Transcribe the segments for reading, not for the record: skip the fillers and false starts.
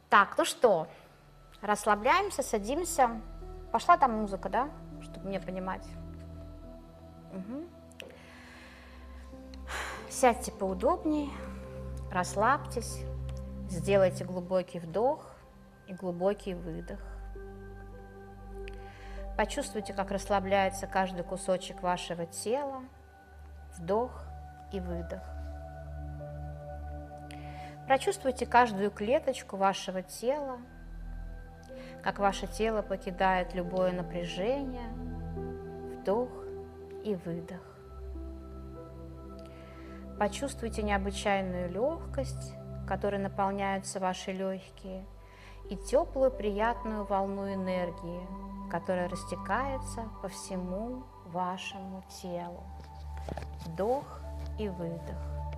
Так, ну что, расслабляемся, садимся. Пошла там музыка, да, чтобы мне понимать. Угу. Сядьте поудобнее, расслабьтесь, сделайте глубокий вдох и глубокий выдох. Почувствуйте, как расслабляется каждый кусочек вашего тела. Вдох и выдох. Прочувствуйте каждую клеточку вашего тела, как ваше тело покидает любое напряжение. Вдох и выдох. Почувствуйте необычайную легкость, которой наполняются ваши легкие, и теплую приятную волну энергии, которая растекается по всему вашему телу. Вдох и выдох.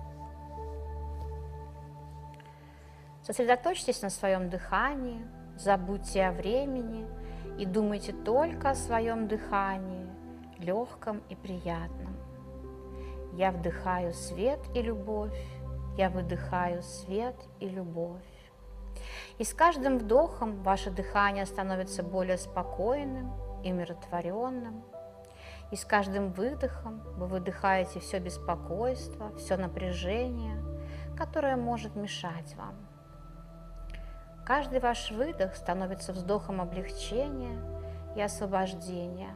Сосредоточьтесь на своем дыхании, забудьте о времени и думайте только о своем дыхании, легком и приятном. Я вдыхаю свет и любовь, я выдыхаю свет и любовь. И с каждым вдохом ваше дыхание становится более спокойным и умиротворенным. И с каждым выдохом вы выдыхаете все беспокойство, все напряжение, которое может мешать вам. Каждый ваш выдох становится вздохом облегчения и освобождения.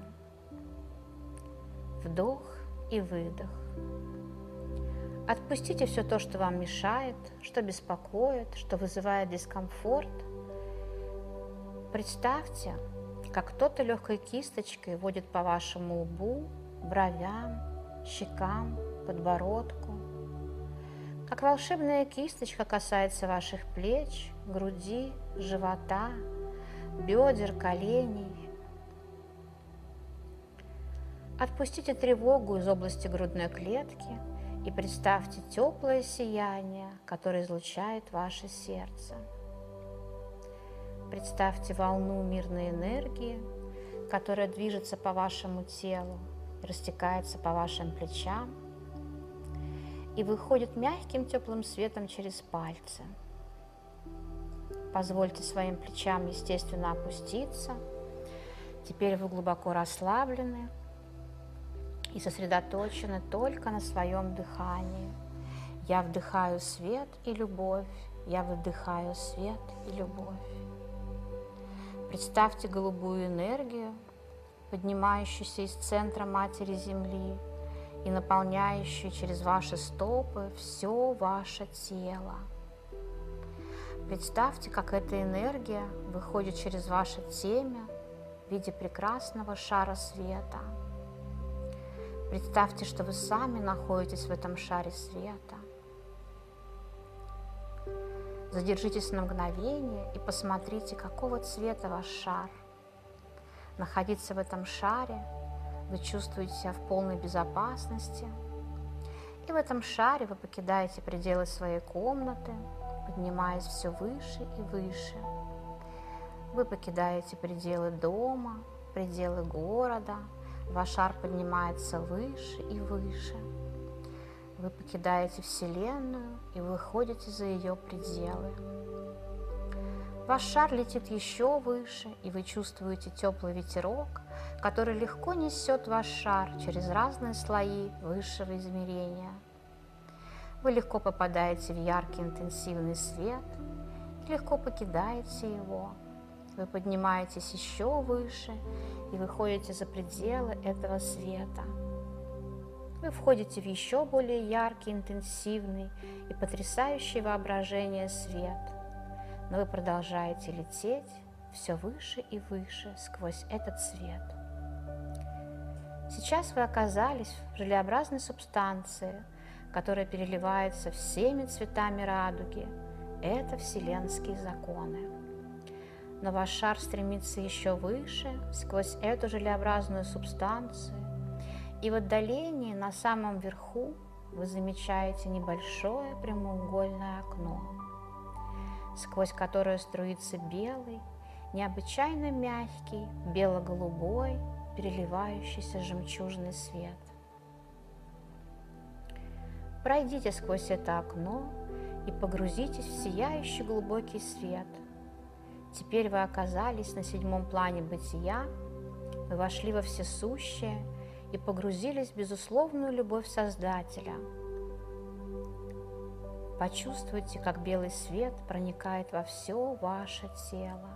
Вдох и выдох. Отпустите все то, что вам мешает, что беспокоит, что вызывает дискомфорт. Представьте, как кто-то легкой кисточкой водит по вашему лбу, бровям, щекам, подбородку. Как волшебная кисточка касается ваших плеч, груди, живота, бедер, коленей. Отпустите тревогу из области грудной клетки и представьте теплое сияние, которое излучает ваше сердце. Представьте волну мирной энергии, которая движется по вашему телу, растекается по вашим плечам и выходит мягким теплым светом через пальцы. Позвольте своим плечам естественно опуститься. Теперь вы глубоко расслаблены и сосредоточены только на своем дыхании. Я вдыхаю свет и любовь, я выдыхаю свет и любовь. Представьте голубую энергию, поднимающуюся из центра Матери Земли и наполняющую через ваши стопы все ваше тело. Представьте, как эта энергия выходит через ваше темя в виде прекрасного шара света. Представьте, что вы сами находитесь в этом шаре света. Задержитесь на мгновение и посмотрите, какого цвета ваш шар. Находиться в этом шаре вы чувствуете себя в полной безопасности. И в этом шаре вы покидаете пределы своей комнаты, поднимаясь все выше и выше. Вы покидаете пределы дома, пределы города. Ваш шар поднимается выше и выше. Вы покидаете Вселенную и выходите за ее пределы. Ваш шар летит еще выше, и вы чувствуете теплый ветерок, который легко несет ваш шар через разные слои высшего измерения. Вы легко попадаете в яркий интенсивный свет и легко покидаете его. Вы поднимаетесь еще выше и выходите за пределы этого света. Вы входите в еще более яркий, интенсивный и потрясающий воображение свет. Но вы продолжаете лететь все выше и выше сквозь этот свет. Сейчас вы оказались в желеобразной субстанции, которая переливается всеми цветами радуги. Это вселенские законы. Но ваш шар стремится еще выше, сквозь эту желеобразную субстанцию, и в отдалении, на самом верху, вы замечаете небольшое прямоугольное окно, сквозь которое струится белый, необычайно мягкий, бело-голубой, переливающийся жемчужный свет. Пройдите сквозь это окно и погрузитесь в сияющий глубокий свет, Теперь вы оказались на 7-м плане бытия, вы вошли во всесущее и погрузились в безусловную любовь Создателя. Почувствуйте, как белый свет проникает во все ваше тело.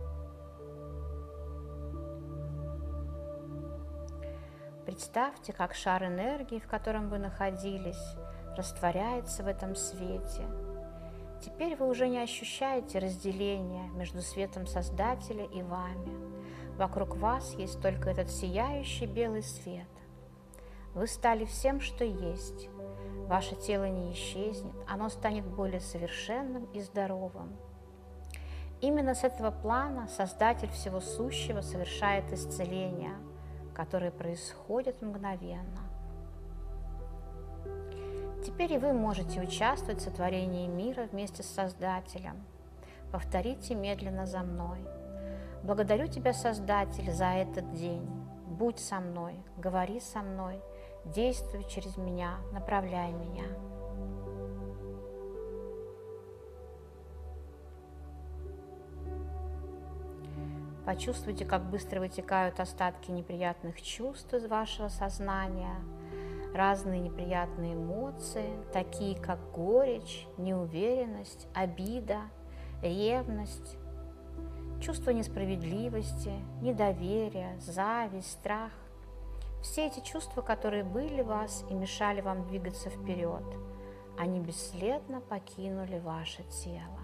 Представьте, как шар энергии, в котором вы находились, растворяется в этом свете. Теперь вы уже не ощущаете разделения между светом Создателя и вами. Вокруг вас есть только этот сияющий белый свет. Вы стали всем, что есть. Ваше тело не исчезнет, оно станет более совершенным и здоровым. Именно с этого плана Создатель всего сущего совершает исцеление, которые происходят мгновенно. Теперь и вы можете участвовать в сотворении мира вместе с Создателем. Повторите медленно за мной. Благодарю Тебя, Создатель, за этот день. Будь со мной, говори со мной, действуй через меня, направляй меня. Почувствуйте, как быстро вытекают остатки неприятных чувств из вашего сознания, разные неприятные эмоции, такие как горечь, неуверенность, обида, ревность, чувство несправедливости, недоверия, зависть, страх. Все эти чувства, которые были в вас и мешали вам двигаться вперед, они бесследно покинули ваше тело.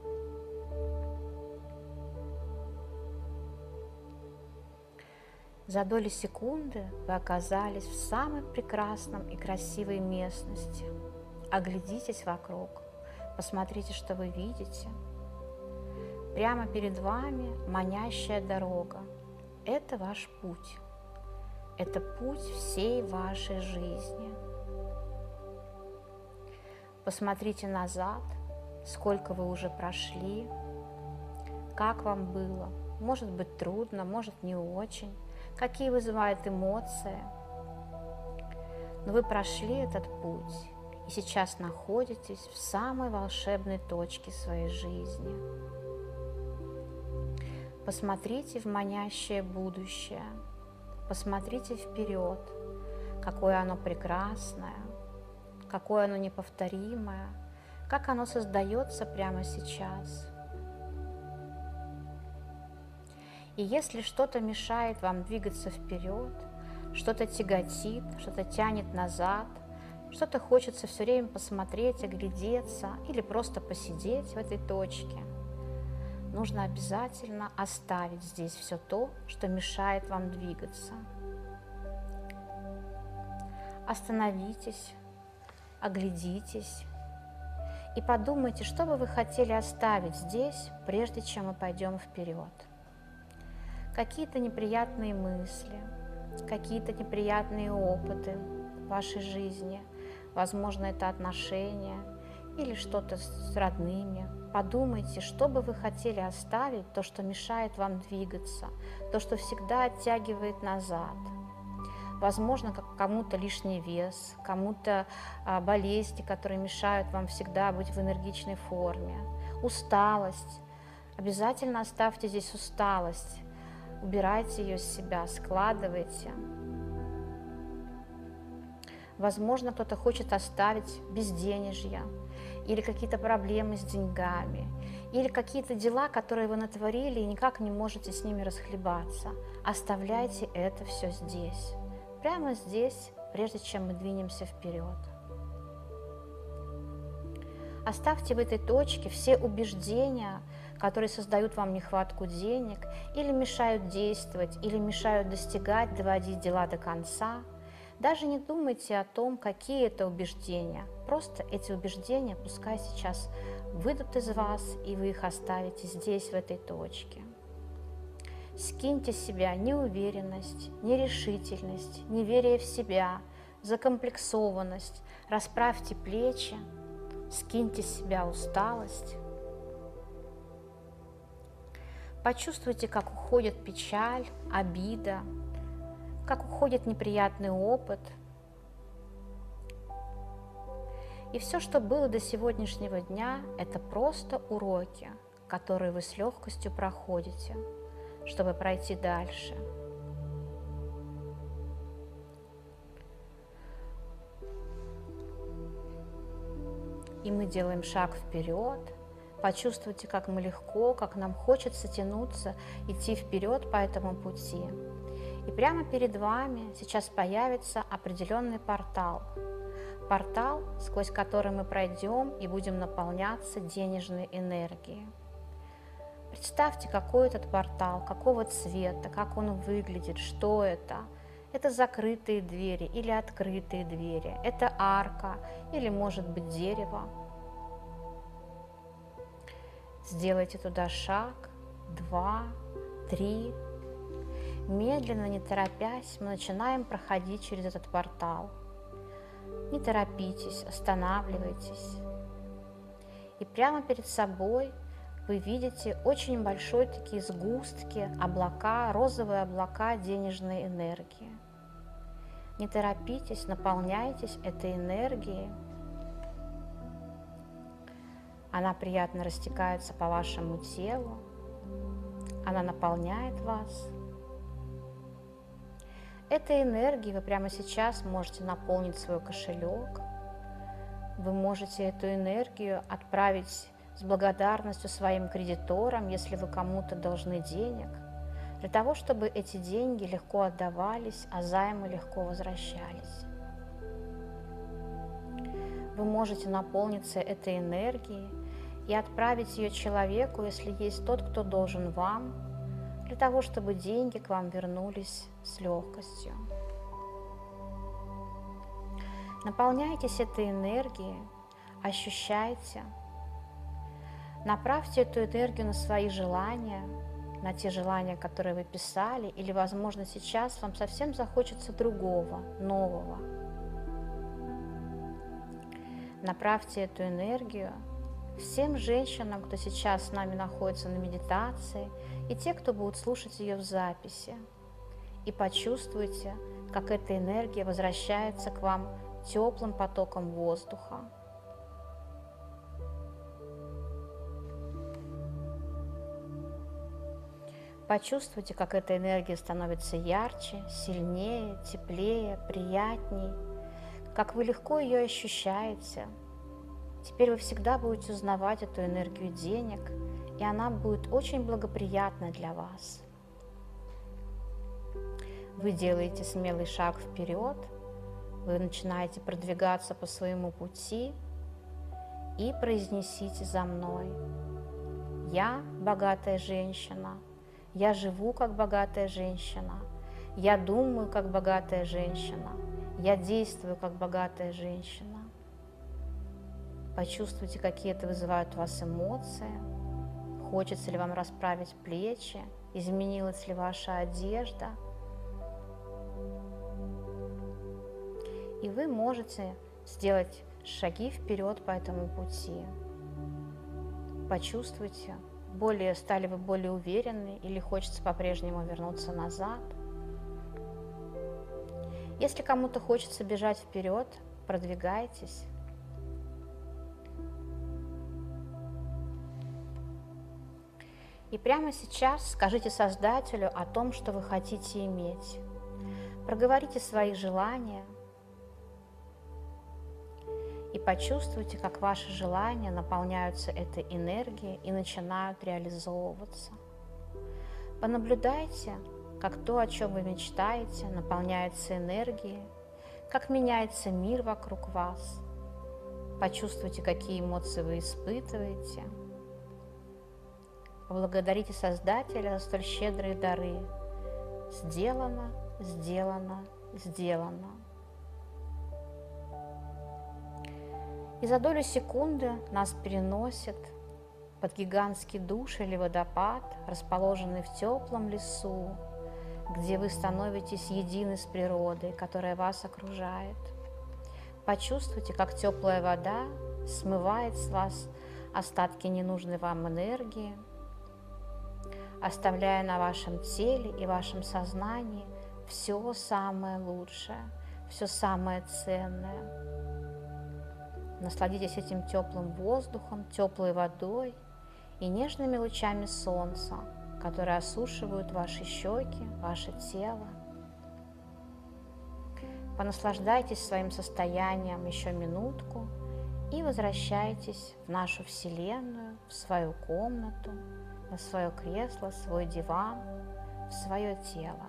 За доли секунды вы оказались в самой прекрасном и красивой местности. Оглядитесь вокруг, посмотрите, что вы видите. Прямо перед вами манящая дорога. Это ваш путь. Это путь всей вашей жизни. Посмотрите назад, сколько вы уже прошли, как вам было. Может быть трудно, может не очень. Какие вызывают эмоции. Но вы прошли этот путь и сейчас находитесь в самой волшебной точке своей жизни. Посмотрите в манящее будущее, посмотрите вперед, какое оно прекрасное, какое оно неповторимое, как оно создается прямо сейчас. И если что-то мешает вам двигаться вперед, что-то тяготит, что-то тянет назад, что-то хочется все время посмотреть, оглядеться или просто посидеть в этой точке, нужно обязательно оставить здесь все то, что мешает вам двигаться. Остановитесь, оглядитесь и подумайте, что бы вы хотели оставить здесь, прежде чем мы пойдем вперед. Какие-то неприятные мысли, какие-то неприятные опыты в вашей жизни, возможно, это отношения или что-то с родными. Подумайте, что бы вы хотели оставить, то, что мешает вам двигаться, то, что всегда оттягивает назад. Возможно, кому-то лишний вес, кому-то болезни, которые мешают вам всегда быть в энергичной форме, усталость. Обязательно оставьте здесь усталость. Убирайте ее с себя, складывайте. Возможно, кто-то хочет оставить безденежье, или какие-то проблемы с деньгами, или какие-то дела, которые вы натворили и никак не можете с ними расхлебаться. Оставляйте это все здесь, прямо здесь, прежде чем мы двинемся вперед. Оставьте в этой точке все убеждения, которые создают вам нехватку денег, или мешают действовать, или мешают достигать, доводить дела до конца. Даже не думайте о том, какие это убеждения. Просто эти убеждения пускай сейчас выйдут из вас, и вы их оставите здесь, в этой точке. Скиньте с себя неуверенность, нерешительность, неверие в себя, закомплексованность, расправьте плечи, скиньте с себя усталость. Почувствуйте, как уходит печаль, обида, как уходит неприятный опыт. И все, что было до сегодняшнего дня, это просто уроки, которые вы с легкостью проходите, чтобы пройти дальше. И мы делаем шаг вперед. Почувствуйте, как мы легко, как нам хочется тянуться, идти вперед по этому пути. И прямо перед вами сейчас появится определенный портал. Портал, сквозь который мы пройдем и будем наполняться денежной энергией. Представьте, какой этот портал, какого цвета, как он выглядит, что это. Это закрытые двери или открытые двери, это арка или, может быть, дерево. Сделайте туда шаг, 2, 3. Медленно, не торопясь, мы начинаем проходить через этот портал. Не торопитесь, останавливайтесь. И прямо перед собой вы видите очень большие такие сгустки, облака, розовые облака денежной энергии. Не торопитесь, наполняйтесь этой энергией. Она приятно растекается по вашему телу, она наполняет вас. Этой энергией вы прямо сейчас можете наполнить свой кошелек. Вы можете эту энергию отправить с благодарностью своим кредиторам, если вы кому-то должны денег, для того, чтобы эти деньги легко отдавались, а займы легко возвращались. Вы можете наполниться этой энергией и отправить ее человеку, если есть тот, кто должен вам, для того, чтобы деньги к вам вернулись с легкостью. Наполняйтесь этой энергией, ощущайте. Направьте эту энергию на свои желания, на те желания, которые вы писали, или, возможно, сейчас вам совсем захочется другого, нового. Направьте эту энергию всем женщинам, кто сейчас с нами находится на медитации, и те, кто будут слушать ее в записи. И почувствуйте, как эта энергия возвращается к вам теплым потоком воздуха. Почувствуйте, как эта энергия становится ярче, сильнее, теплее, приятней, как вы легко ее ощущаете. Теперь вы всегда будете узнавать эту энергию денег, и она будет очень благоприятна для вас. Вы делаете смелый шаг вперед, вы начинаете продвигаться по своему пути и произнесите за мной: «Я богатая женщина, я живу как богатая женщина, я думаю как богатая женщина, я действую как богатая женщина». Почувствуйте, какие это вызывают у вас эмоции. Хочется ли вам расправить плечи? Изменилась ли ваша одежда? И вы можете сделать шаги вперед по этому пути. Почувствуйте, стали вы более уверенны или хочется по-прежнему вернуться назад. Если кому-то хочется бежать вперед, продвигайтесь. И прямо сейчас скажите Создателю о том, что вы хотите иметь. Проговорите свои желания и почувствуйте, как ваши желания наполняются этой энергией и начинают реализовываться. Понаблюдайте, как то, о чем вы мечтаете, наполняется энергией, как меняется мир вокруг вас. Почувствуйте, какие эмоции вы испытываете. Поблагодарите Создателя за столь щедрые дары. Сделано, сделано, сделано. И за долю секунды нас переносит под гигантский душ или водопад, расположенный в теплом лесу, где вы становитесь едины с природой, которая вас окружает. Почувствуйте, как теплая вода смывает с вас остатки ненужной вам энергии, оставляя на вашем теле и вашем сознании все самое лучшее, все самое ценное. Насладитесь этим теплым воздухом, теплой водой и и нежными лучами солнца, которые осушивают ваши щеки, ваше тело. Понаслаждайтесь своим состоянием еще минутку и возвращайтесь в нашу Вселенную, в свою комнату, на свое кресло, свой диван, в свое тело.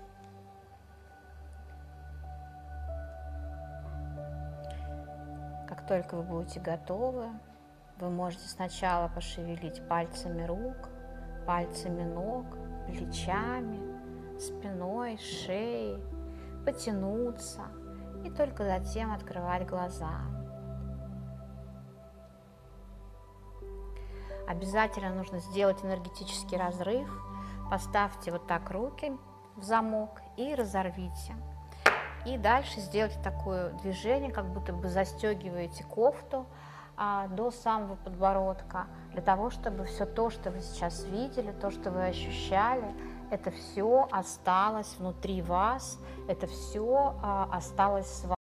Как только вы будете готовы, вы можете сначала пошевелить пальцами рук, пальцами ног, плечами, спиной, шеей, потянуться и только затем открывать глаза. Обязательно нужно сделать энергетический разрыв. Поставьте вот так руки в замок и разорвите. И дальше сделайте такое движение, как будто бы застегиваете кофту до самого подбородка, для того, чтобы все то, что вы сейчас видели, то, что вы ощущали, это все осталось внутри вас, это все осталось с вами.